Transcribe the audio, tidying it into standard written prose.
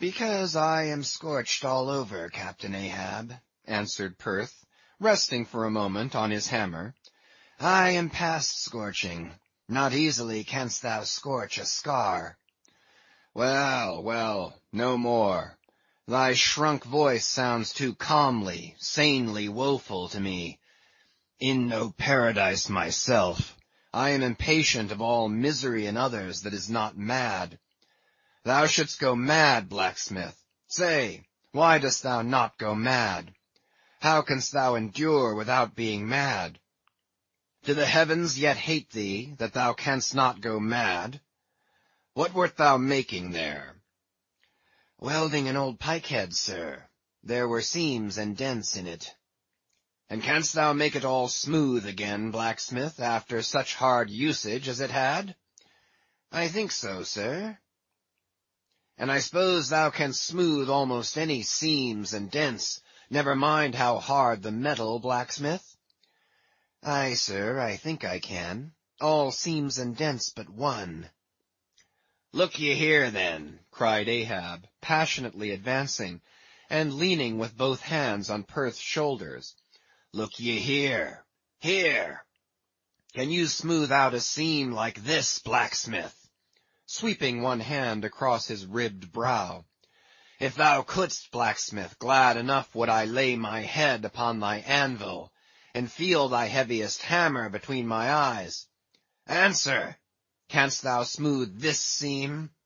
"Because I am scorched all over, Captain Ahab," answered Perth, resting for a moment on his hammer. "I am past scorching. Not easily canst thou scorch a scar." "Well, well, no more. Thy shrunk voice sounds too calmly, sanely woeful to me. In no paradise myself, I am impatient of all misery in others that is not mad. Thou shouldst go mad, blacksmith. Say, why dost thou not go mad? How canst thou endure without being mad? Do the heavens yet hate thee, that thou canst not go mad? What wert thou making there?" "Welding an old pike-head, sir. There were seams and dents in it." "And canst thou make it all smooth again, blacksmith, after such hard usage as it had?" "I think so, sir." "And I suppose thou canst smooth almost any seams and dents, never mind how hard the metal, blacksmith?" "Aye, sir, I think I can. All seams and dents but one." "Look ye here, then," cried Ahab, passionately advancing, and leaning with both hands on Perth's shoulders. "Look ye here, here. Can you smooth out a seam like this, blacksmith?" sweeping one hand across his ribbed brow. "If thou couldst, blacksmith, glad enough would I lay my head upon thy anvil, and feel thy heaviest hammer between my eyes. Answer, canst thou smooth this seam?"